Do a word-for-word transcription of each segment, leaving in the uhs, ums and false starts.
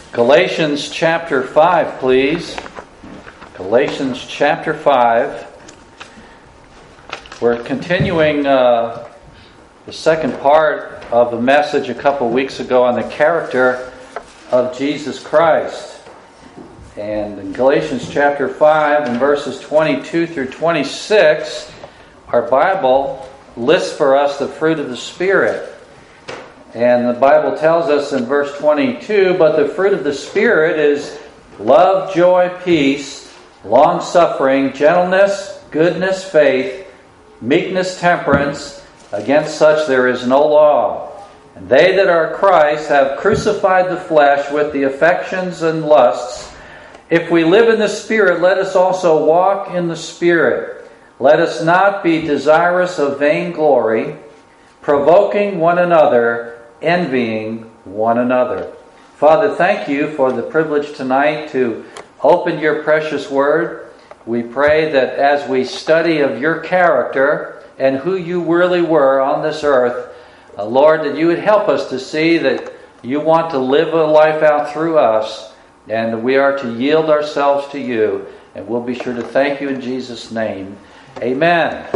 Galatians chapter five, please. Galatians chapter five. We're continuing uh, the second part of the message a couple weeks ago on the character of Jesus Christ. And in Galatians chapter five, in verses twenty-two through twenty-six, our Bible lists for us the fruit of the Spirit. And the Bible tells us in verse twenty-two, but the fruit of the Spirit is love, joy, peace, long-suffering, gentleness, goodness, faith, meekness, temperance. Against such there is no law. And they that are Christ have crucified the flesh with the affections and lusts. If we live in the Spirit, let us also walk in the Spirit. Let us not be desirous of vainglory, provoking one another, envying one another. Father, thank you for the privilege tonight to open your precious word. We pray that as we study of your character and who you really were on this earth, uh, Lord, that you would help us to see that you want to live a life out through us, and we are to yield ourselves to you, and we'll be sure to thank you in Jesus' name. Amen.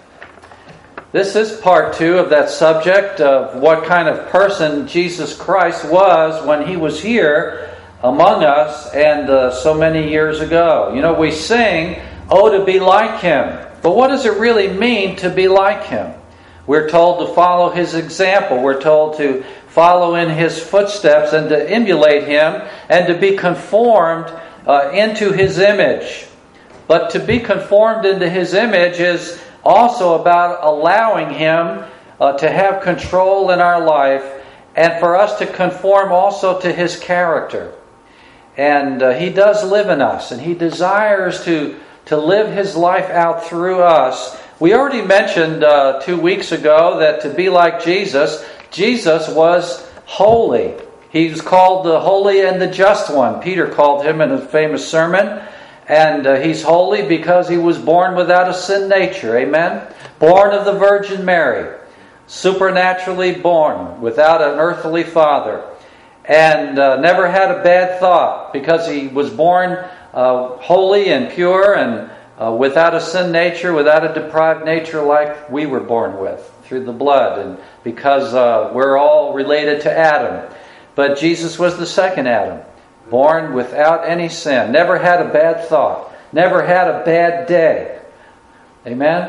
This is part two of that subject of what kind of person Jesus Christ was when he was here among us and uh, so many years ago. You know, we sing, "Oh, to be like him." But what does it really mean to be like him? We're told to follow his example. We're told to follow in his footsteps and to emulate him and to be conformed uh, into his image. But to be conformed into his image is also about allowing him uh, to have control in our life and for us to conform also to his character. And uh, he does live in us, and he desires to, to live his life out through us. We already mentioned uh, two weeks ago that to be like Jesus, Jesus was holy. He was called the Holy and the Just One. Peter called him in a famous sermon. And uh, he's holy because he was born without a sin nature. Amen? Born of the Virgin Mary. Supernaturally born without an earthly father. And uh, never had a bad thought because he was born uh, holy and pure and uh, without a sin nature, without a deprived nature like we were born with through the blood. And because uh, we're all related to Adam. But Jesus was the second Adam. Born without any sin. Never had a bad thought. Never had a bad day. Amen?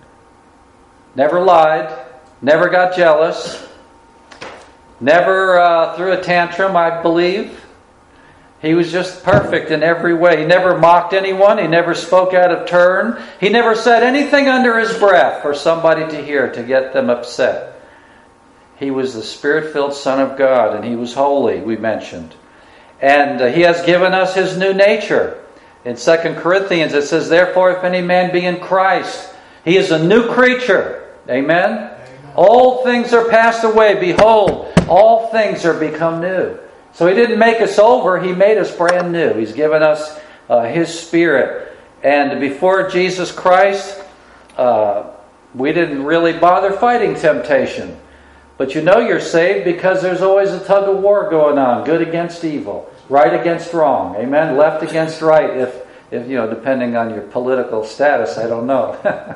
Never lied. Never got jealous. Never uh, threw a tantrum, I believe. He was just perfect in every way. He never mocked anyone. He never spoke out of turn. He never said anything under his breath for somebody to hear to get them upset. He was the Spirit-filled Son of God, and he was holy, we mentioned. And uh, he has given us his new nature. In Second Corinthians it says, therefore if any man be in Christ, he is a new creature. Amen? Amen. All things are passed away. Behold, all things are become new. So he didn't make us over. He made us brand new. He's given us uh, his Spirit. And before Jesus Christ, uh, we didn't really bother fighting temptation. But you know you're saved because there's always a tug of war going on. Good against evil. Right against wrong. Amen? Left against right. If, if you know, depending on your political status, I don't know.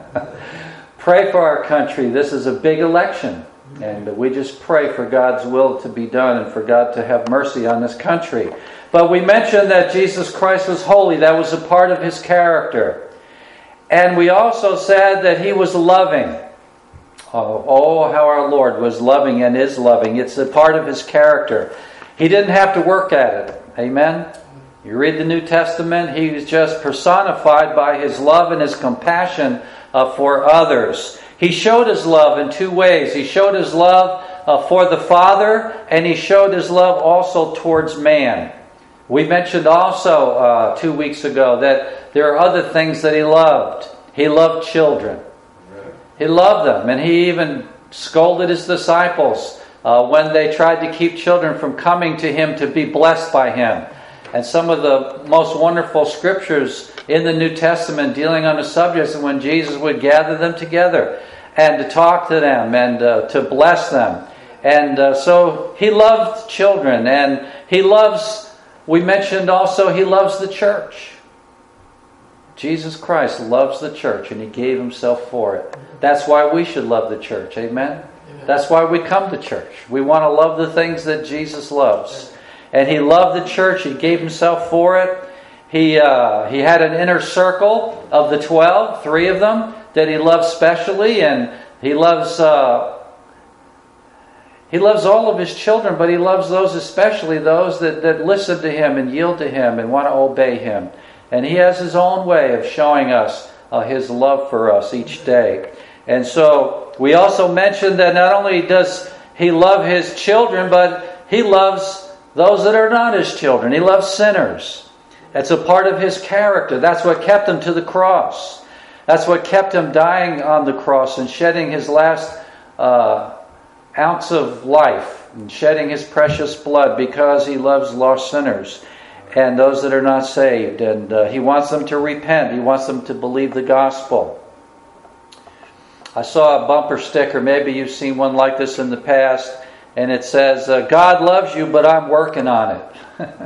Pray for our country. This is a big election. And we just pray for God's will to be done and for God to have mercy on this country. But we mentioned that Jesus Christ was holy. That was a part of his character. And we also said that he was loving. Oh, oh, how our Lord was loving and is loving. It's a part of his character. He didn't have to work at it. Amen? You read the New Testament, he was just personified by his love and his compassion uh, for others. He showed his love in two ways. He showed his love uh, for the Father, and he showed his love also towards man. We mentioned also uh, two weeks ago that there are other things that he loved. He loved children. He loved them, and he even scolded his disciples uh, when they tried to keep children from coming to him to be blessed by him. And some of the most wonderful scriptures in the New Testament dealing on the subject is when Jesus would gather them together and to talk to them and uh, to bless them. And uh, so he loved children, and he loves we mentioned also He loves the church. Jesus Christ loves the church and He gave Himself for it. That's why we should love the church. Amen? Amen. That's why we come to church. We want to love the things that Jesus loves. And He loved the church. He gave Himself for it. He, uh, he had an inner circle of the twelve, three of them, that He loves specially. And He loves... Uh, He loves all of His children, but He loves those, especially those that, that listen to Him and yield to Him and want to obey Him. And He has His own way of showing us uh, His love for us each day. And so we also mentioned that not only does He love His children, but He loves those that are not His children. He loves sinners. That's a part of His character. That's what kept Him to the cross. That's what kept Him dying on the cross and shedding His last uh, ounce of life and shedding His precious blood, because He loves lost sinners and those that are not saved. And uh, He wants them to repent. He wants them to believe the gospel. I saw a bumper sticker. Maybe you've seen one like this in the past. And it says, uh, God loves you, but I'm working on it.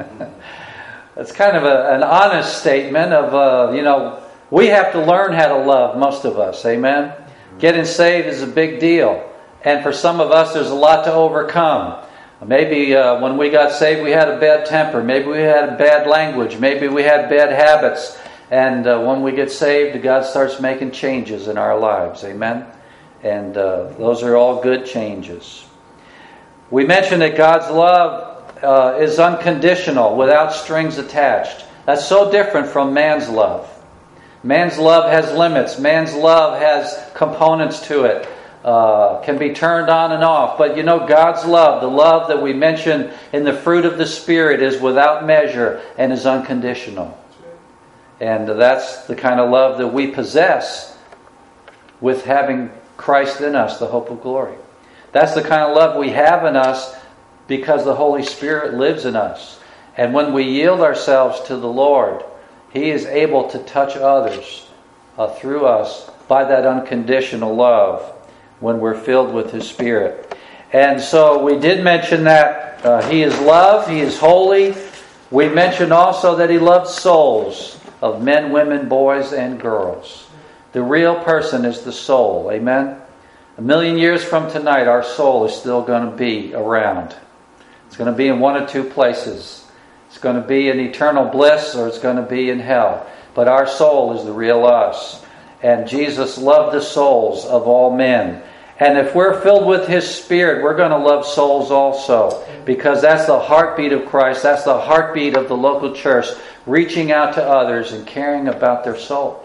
That's kind of a, an honest statement of, uh, you know, we have to learn how to love, most of us. Amen? Getting saved is a big deal. And for some of us, there's a lot to overcome. Maybe uh, when we got saved, we had a bad temper. Maybe we had a bad language. Maybe we had bad habits. And uh, when we get saved, God starts making changes in our lives. Amen? And uh, those are all good changes. We mentioned that God's love uh, is unconditional, without strings attached. That's so different from man's love. Man's love has limits. Man's love has components to it. Uh, can be turned on and off. But you know, God's love, the love that we mentioned in the fruit of the Spirit, is without measure and is unconditional. And that's the kind of love that we possess with having Christ in us, the hope of glory. That's the kind of love we have in us because the Holy Spirit lives in us. And when we yield ourselves to the Lord, He is able to touch others uh, through us by that unconditional love, when we're filled with His Spirit. And so we did mention that uh, He is love, He is holy. We mentioned also that He loves souls of men, women, boys, and girls. The real person is the soul. Amen? A million years from tonight, our soul is still going to be around. It's going to be in one of two places. It's going to be in eternal bliss, or it's going to be in hell. But our soul is the real us. And Jesus loved the souls of all men. And if we're filled with His Spirit, we're going to love souls also. Because that's the heartbeat of Christ. That's the heartbeat of the local church. Reaching out to others and caring about their souls.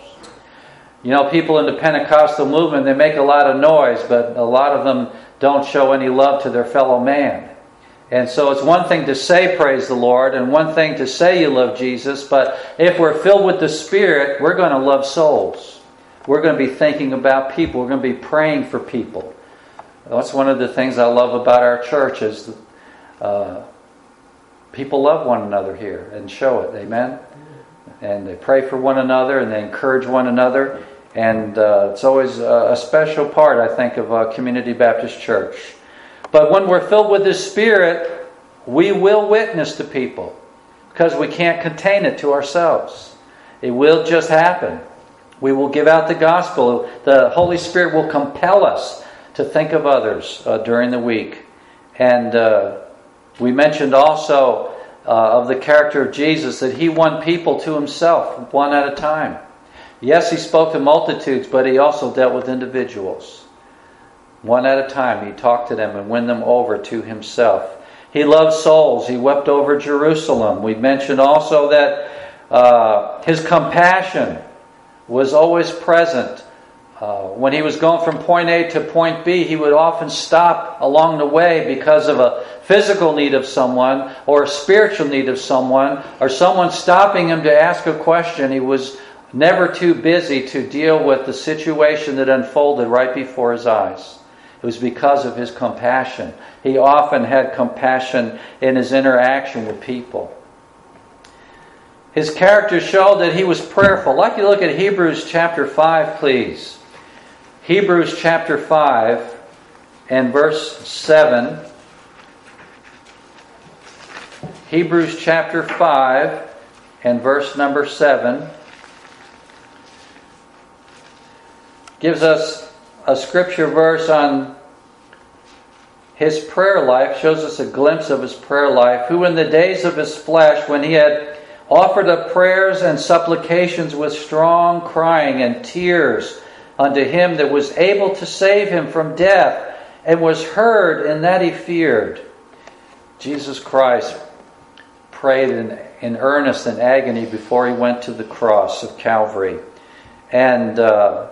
You know, people in the Pentecostal movement, they make a lot of noise, but a lot of them don't show any love to their fellow man. And so it's one thing to say praise the Lord, and one thing to say you love Jesus. But if we're filled with the Spirit, we're going to love souls. We're going to be thinking about people. We're going to be praying for people. That's one of the things I love about our church is uh, people love one another here and show it. Amen? And they pray for one another and they encourage one another. And uh, it's always a, a special part, I think, of a Community Baptist Church. But when we're filled with His Spirit, we will witness to people because we can't contain it to ourselves. It will just happen. We will give out the gospel. The Holy Spirit will compel us to think of others uh, during the week. And uh, we mentioned also uh, of the character of Jesus that He won people to Himself one at a time. Yes, He spoke to multitudes, but He also dealt with individuals. One at a time, He talked to them and won them over to Himself. He loved souls. He wept over Jerusalem. We mentioned also that uh, His compassion was always present. Uh, when He was going from point A to point B, He would often stop along the way because of a physical need of someone or a spiritual need of someone or someone stopping Him to ask a question. He was never too busy to deal with the situation that unfolded right before His eyes. It was because of His compassion. He often had compassion in His interaction with people. His character showed that He was prayerful. I'd like you to look at Hebrews chapter five, please. Hebrews chapter five and verse seven. Hebrews chapter five and verse number seven gives us a scripture verse on his prayer life, shows us a glimpse of his prayer life, who in the days of his flesh, when he had offered up prayers and supplications with strong crying and tears unto him that was able to save him from death, and was heard in that he feared. Jesus Christ prayed in, in earnest and agony before he went to the cross of Calvary. And uh,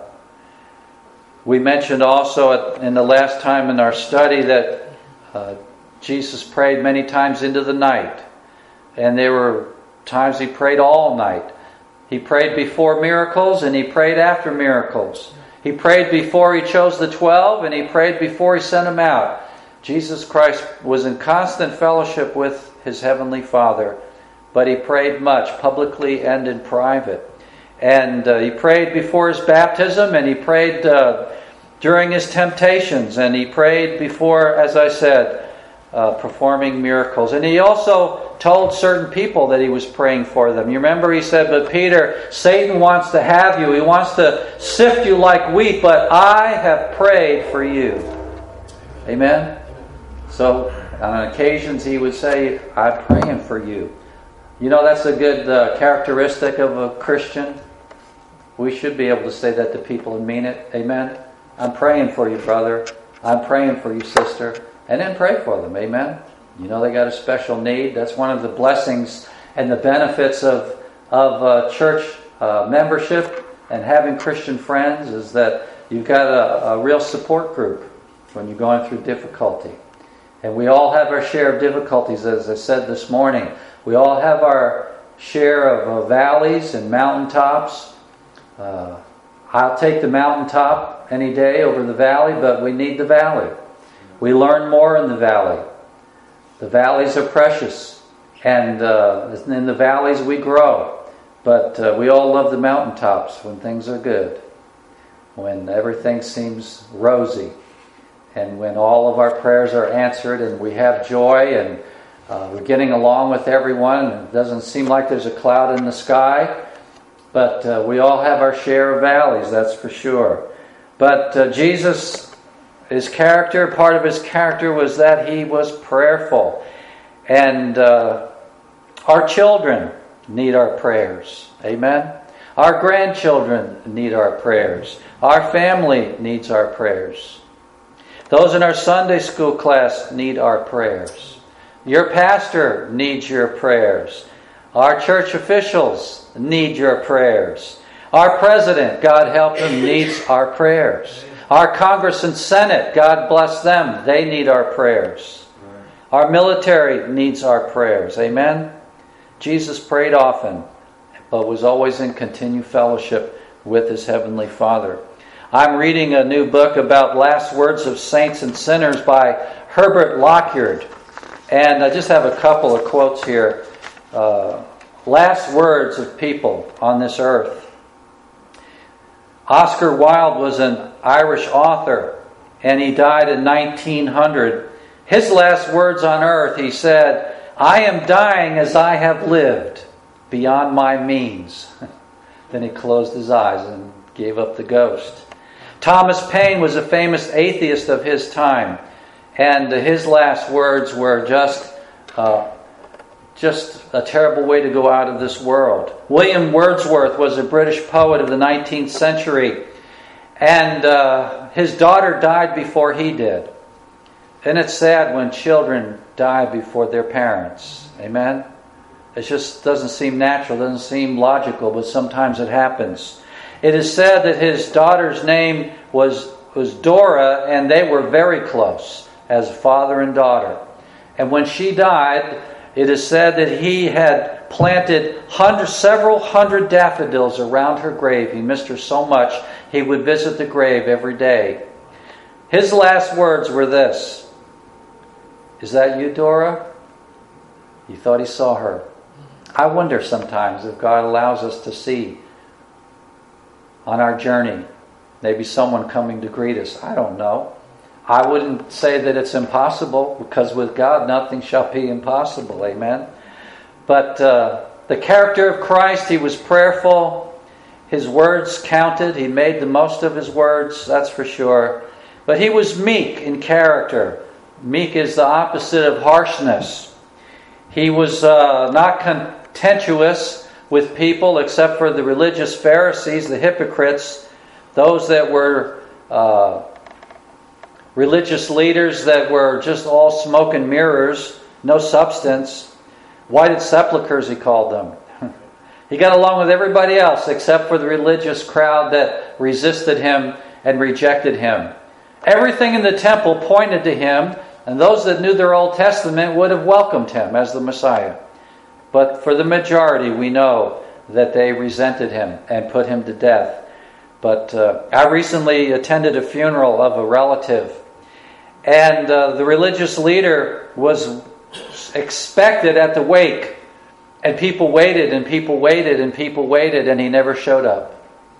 we mentioned also in the last time in our study that uh, Jesus prayed many times into the night. And there were times he prayed all night. He prayed before miracles and he prayed after miracles. He prayed before he chose the twelve and he prayed before he sent them out. Jesus Christ was in constant fellowship with his heavenly Father, but he prayed much, publicly and in private. And uh, he prayed before his baptism, and he prayed uh, during his temptations, and he prayed before, as I said, uh, performing miracles. And he also told certain people that he was praying for them. You remember he said, "But Peter, Satan wants to have you. He wants to sift you like wheat, but I have prayed for you." Amen? So on occasions he would say, "I'm praying for you." You know, that's a good uh, characteristic of a Christian. We should be able to say that to people and mean it. Amen? "I'm praying for you, brother. I'm praying for you, sister." And then pray for them. Amen? You know they got a special need. That's one of the blessings and the benefits of, of uh, church uh, membership and having Christian friends, is that you've got a, a real support group when you're going through difficulty. And we all have our share of difficulties, as I said this morning. We all have our share of uh, valleys and mountaintops. Uh, I'll take the mountaintop any day over the valley, but we need the valley. We learn more in the valley. The valleys are precious, and uh, in the valleys we grow. But uh, we all love the mountaintops when things are good, when everything seems rosy, and when all of our prayers are answered and we have joy and uh, we're getting along with everyone. And it doesn't seem like there's a cloud in the sky, but uh, we all have our share of valleys, that's for sure. But uh, Jesus... His character, part of his character was that he was prayerful. And uh, our children need our prayers. Amen? Our grandchildren need our prayers. Our family needs our prayers. Those in our Sunday school class need our prayers. Your pastor needs your prayers. Our church officials need your prayers. Our president, God help him, needs our prayers. Our Congress and Senate, God bless them, they need our prayers. Our military needs our prayers. Amen? Jesus prayed often, but was always in continued fellowship with his heavenly Father. I'm reading a new book about last words of saints and sinners by Herbert Lockyer. And I just have a couple of quotes here. Uh, last words of people on this earth. Oscar Wilde was an Irish author, and he died in nineteen hundred. His last words on earth, he said, "I am dying as I have lived, beyond my means." Then he closed his eyes and gave up the ghost. Thomas Paine was a famous atheist of his time, and his last words were just uh, just a terrible way to go out of this world. William Wordsworth was a British poet of the nineteenth century, and uh, his daughter died before he did. And it's sad when children die before their parents. Amen? It just doesn't seem natural, doesn't seem logical, but sometimes it happens. It is said that his daughter's name was, was Dora, and they were very close as father and daughter. And when she died, it is said that he had planted hundred, several hundred daffodils around her grave. He missed her so much, he would visit the grave every day. His last words were this: "Is that you, Dora?" He thought he saw her. I wonder sometimes if God allows us to see on our journey, maybe someone coming to greet us. I don't know. I wouldn't say that it's impossible, because with God nothing shall be impossible. Amen? But uh, the character of Christ, he was prayerful. His words counted. He made the most of his words, that's for sure. But he was meek in character. Meek is the opposite of harshness. He was uh, not contentious with people except for the religious Pharisees, the hypocrites, those that were uh, religious leaders that were just all smoke and mirrors, no substance. Whited sepulchres, he called them. He got along with everybody else except for the religious crowd that resisted him and rejected him. Everything in the temple pointed to him, and those that knew their Old Testament would have welcomed him as the Messiah. But for the majority, we know that they resented him and put him to death. But uh, I recently attended a funeral of a relative, and uh, the religious leader was expected at the wake, and people waited and people waited and people waited, and he never showed up.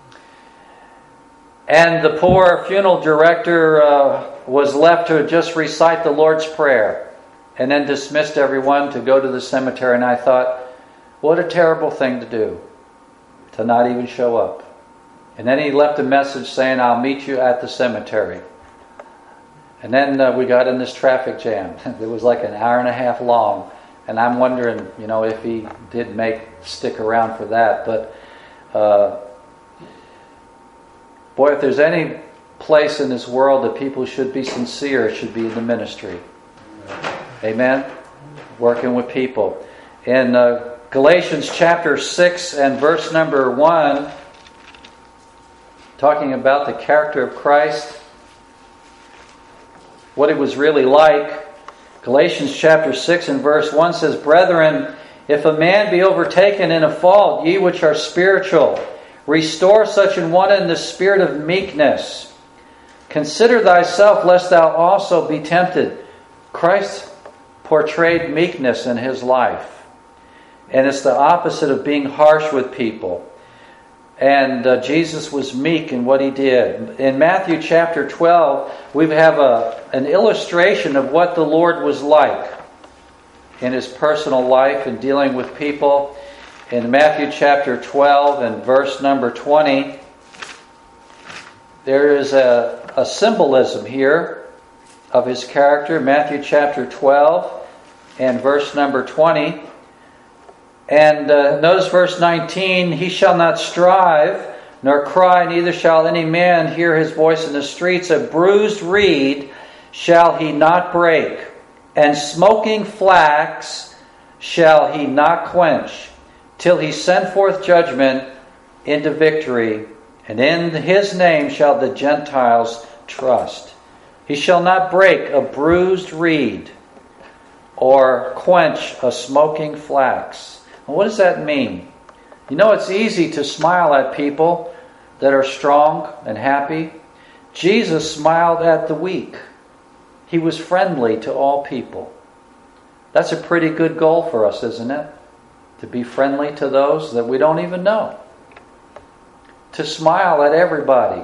And the poor funeral director uh, was left to just recite the Lord's Prayer and then dismissed everyone to go to the cemetery. And I thought, what a terrible thing to do, to not even show up. And then he left a message saying, I'll meet you at the cemetery. And then uh, we got in this traffic jam. It was like an hour and a half long. And I'm wondering, you know, if he did make stick around for that. But, uh, boy, if there's any place in this world that people should be sincere, it should be in the ministry. Amen? Working with people. In uh, Galatians chapter six and verse number one, talking about the character of Christ, what it was really like. Galatians chapter six and verse one says, Brethren, if a man be overtaken in a fault, ye which are spiritual, restore such an one in the spirit of meekness. Consider thyself, lest thou also be tempted. Christ portrayed meekness in his life. And it's the opposite of being harsh with people. And uh, Jesus was meek in what he did. In Matthew chapter twelve, we have a, an illustration of what the Lord was like in his personal life and dealing with people. In Matthew chapter twelve and verse number twenty, there is a, a symbolism here of his character. Matthew chapter twelve and verse number twenty. And uh, notice verse nineteen, He shall not strive, nor cry, neither shall any man hear his voice in the streets. A bruised reed shall he not break, and smoking flax shall he not quench, till he send forth judgment into victory, and in his name shall the Gentiles trust. He shall not break a bruised reed, or quench a smoking flax. Well, what does that mean? You know, it's easy to smile at people that are strong and happy. Jesus smiled at the weak. He was friendly to all people. That's a pretty good goal for us, isn't it? To be friendly to those that we don't even know. To smile at everybody.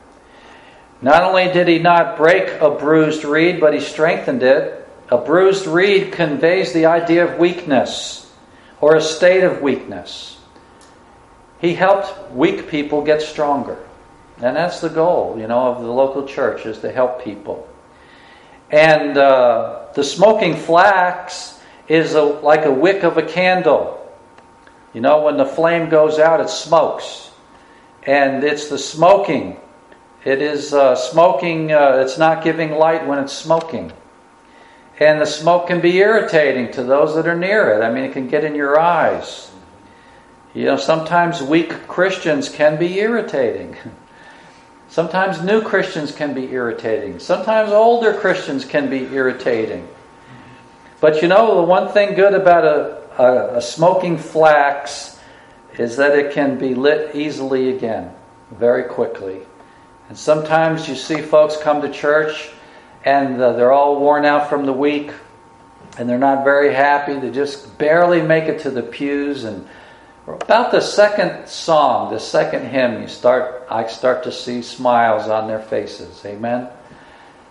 Not only did he not break a bruised reed, but he strengthened it. A bruised reed conveys the idea of weakness, or a state of weakness. He helped weak people get stronger. And that's the goal, you know, of the local church, is to help people. And uh, the smoking flax is a, like a wick of a candle. You know, when the flame goes out, it smokes. And it's the smoking. It is uh, smoking, uh, it's not giving light when it's smoking. And the smoke can be irritating to those that are near it. I mean, it can get in your eyes. You know, sometimes weak Christians can be irritating. Sometimes new Christians can be irritating. Sometimes older Christians can be irritating. But you know, the one thing good about a, a, a smoking flax is that it can be lit easily again, very quickly. And sometimes you see folks come to church and uh, they're all worn out from the week, and they're not very happy. They just barely make it to the pews. And about the second song, the second hymn, you start, I start to see smiles on their faces. Amen.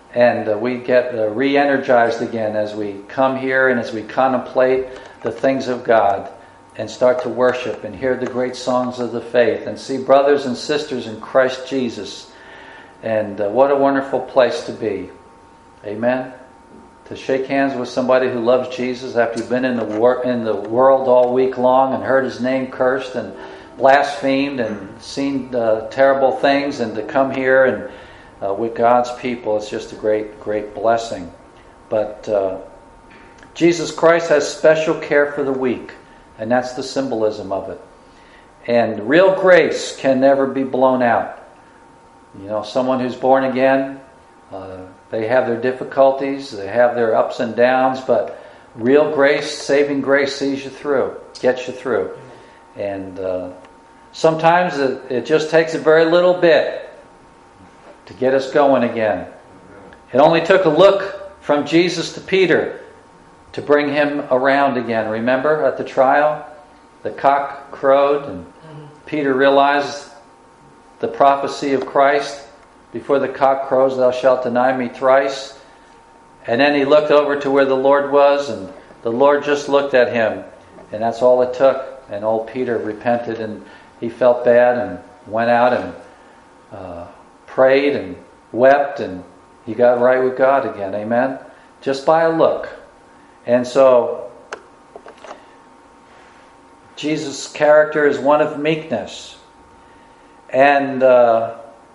And uh, we get uh, re-energized again as we come here and as we contemplate the things of God and start to worship and hear the great songs of the faith and see brothers and sisters in Christ Jesus. And uh, what a wonderful place to be. Amen. To shake hands with somebody who loves Jesus after you've been in the wor- in the world all week long and heard his name cursed and blasphemed and seen uh, terrible things, and to come here and uh, with God's people, it's just a great, great blessing. But uh, Jesus Christ has special care for the weak, and that's the symbolism of it. And real grace can never be blown out. You know, someone who's born again, uh, they have their difficulties, they have their ups and downs, but real grace, saving grace, sees you through, gets you through. And uh, sometimes it, it just takes a very little bit to get us going again. It only took a look from Jesus to Peter to bring him around again. Remember at the trial? The cock crowed and Peter realized the prophecy of Christ. Before the cock crows, thou shalt deny me thrice. And then he looked over to where the Lord was, and the Lord just looked at him. And that's all it took. And old Peter repented, and he felt bad and went out and uh, prayed and wept, and he got right with God again. Amen? Just by a look. And so, Jesus' character is one of meekness. And uh,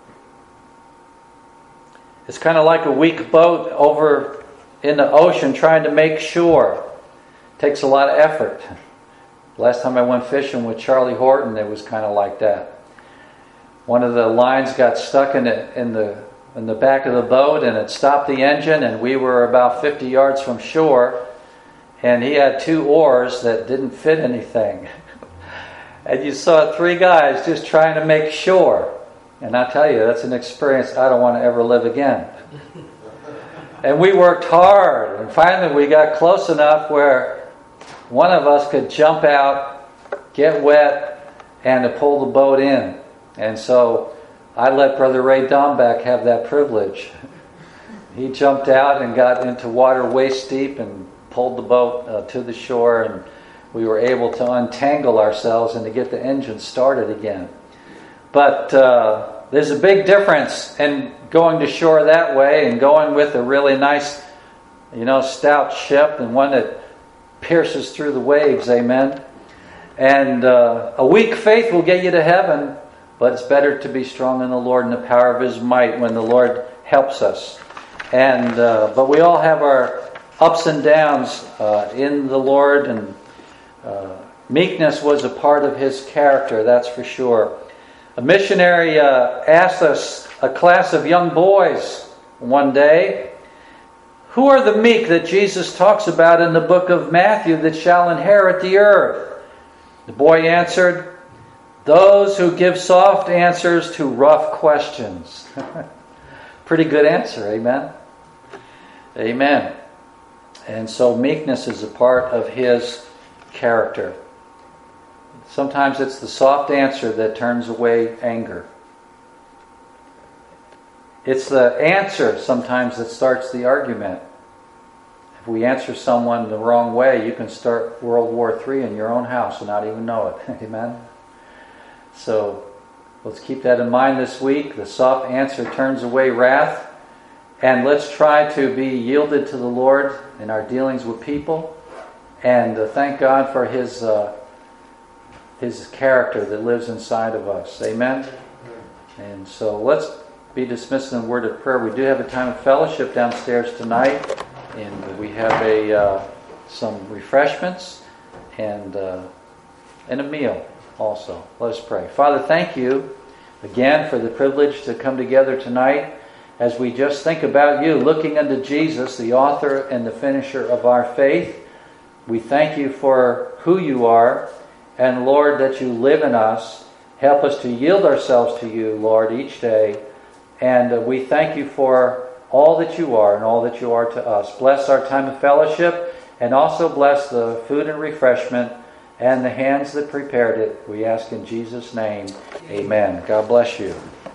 it's kind of like a weak boat over in the ocean trying to make shore. It takes a lot of effort. Last time I went fishing with Charlie Horton, it was kind of like that. One of the lines got stuck in the, in the in the back of the boat, and it stopped the engine, and we were about fifty yards from shore, and he had two oars that didn't fit anything. And you saw three guys just trying to make shore. And I tell you, that's an experience I don't want to ever live again. And we worked hard, and finally we got close enough where one of us could jump out, get wet, and to pull the boat in. And so I let Brother Ray Dombeck have that privilege. He jumped out and got into water waist deep and pulled the boat uh, to the shore, and we were able to untangle ourselves and to get the engine started again. But uh, there's a big difference in going to shore that way and going with a really nice, you know, stout ship and one that pierces through the waves. Amen. And uh, a weak faith will get you to heaven, but it's better to be strong in the Lord and the power of His might when the Lord helps us. And uh, but we all have our ups and downs uh, in the Lord, and uh, meekness was a part of His character, that's for sure. A missionary uh, asked us, a class of young boys, one day, who are the meek that Jesus talks about in the book of Matthew that shall inherit the earth? The boy answered, those who give soft answers to rough questions. Pretty good answer, amen? Amen. And so meekness is a part of His character. Sometimes it's the soft answer that turns away anger. It's the answer sometimes that starts the argument. If we answer someone the wrong way, you can start World War Three in your own house and not even know it. Amen? So let's keep that in mind this week. The soft answer turns away wrath. And let's try to be yielded to the Lord in our dealings with people. And uh, thank God for His uh, His character that lives inside of us. Amen? And so let's be dismissed in a word of prayer. We do have a time of fellowship downstairs tonight. And we have a uh, some refreshments and, uh, and a meal also. Let us pray. Father, thank You again for the privilege to come together tonight as we just think about You, looking unto Jesus, the author and the finisher of our faith. We thank You for who You are, and Lord, that You live in us. Help us to yield ourselves to You, Lord, each day. And uh, we thank You for all that You are and all that You are to us. Bless our time of fellowship, and also bless the food and refreshment and the hands that prepared it. We ask in Jesus' name, amen. God bless you.